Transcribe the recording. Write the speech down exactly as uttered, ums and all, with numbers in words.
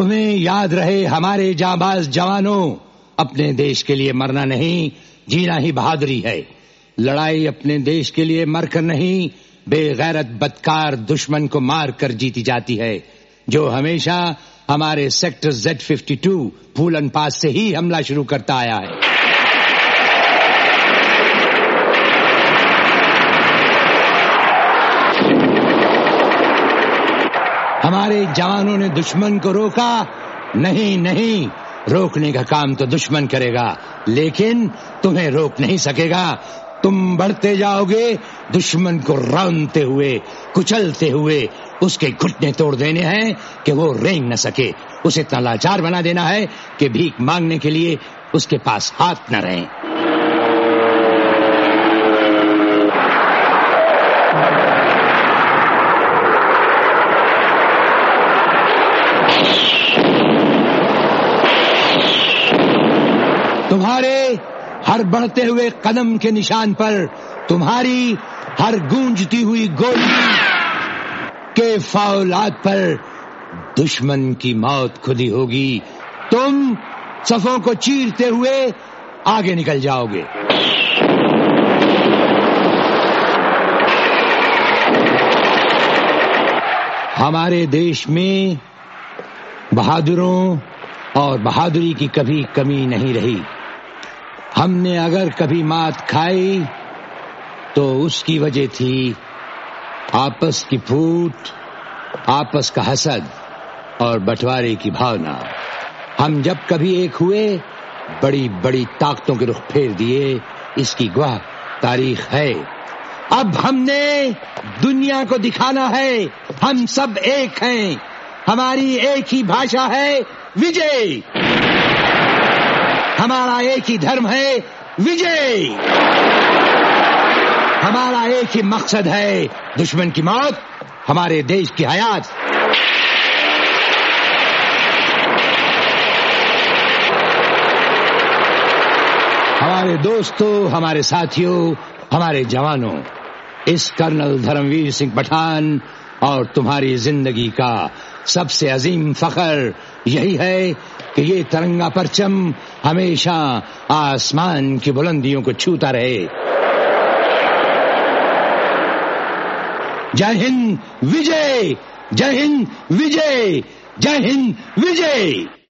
تمہیں یاد رہے ہمارے جانباز جوانوں، اپنے دیش کے لیے مرنا نہیں، جینا ہی بہادری ہے۔ لڑائی اپنے دیش کے لیے مر کر نہیں، بے غیرت بدکار دشمن کو مار کر جیتی جاتی ہے، جو ہمیشہ ہمارے سیکٹر زیڈ ففٹی ٹو پھولن پاس سے ہی حملہ شروع کرتا آیا ہے۔ ہمارے جوانوں نے دشمن کو روکا نہیں نہیں روکنے کا کام تو دشمن کرے گا، لیکن تمہیں روک نہیں سکے گا۔ تم بڑھتے جاؤ گے، دشمن کو رونتے ہوئے کچلتے ہوئے اس کے گھٹنے توڑ دینے ہیں کہ وہ رینگ نہ سکے، اسے اتنا لاچار بنا دینا ہے کہ بھیک مانگنے کے لیے اس کے پاس ہاتھ نہ رہیں۔ تمہارے ہر بڑھتے ہوئے قدم کے نشان پر، تمہاری ہر گونجتی ہوئی گولی کے فولاد پر دشمن کی موت کھلی ہوگی۔ تم صفوں کو چیرتے ہوئے آگے نکل جاؤ گے۔ ہمارے دیش میں بہادروں اور بہادری کی کبھی کمی نہیں رہی۔ ہم نے اگر کبھی مات کھائی تو اس کی وجہ تھی آپس کی پھوٹ، آپس کا حسد اور بٹوارے کی بھاونا۔ ہم جب کبھی ایک ہوئے، بڑی بڑی طاقتوں کے رخ پھیر دیے، اس کی گواہ تاریخ ہے۔ اب ہم نے دنیا کو دکھانا ہے ہم سب ایک ہیں، ہماری ایک ہی بھاشا ہے وجے، ہمارا ایک ہی دھرم ہے وجے، ہمارا ایک ہی مقصد ہے دشمن کی موت، ہمارے دیش کی حیات۔ ہمارے دوستوں، ہمارے ساتھیوں، ہمارے جوانوں، اس کرنل دھرم ویر سنگھ پٹھان اور تمہاری زندگی کا سب سے عظیم فخر یہی ہے کہ یہ ترنگا پرچم ہمیشہ آسمان کی بلندیوں کو چھوتا رہے۔ جے ہند وجے، جے ہند وجے، جے ہند وجے۔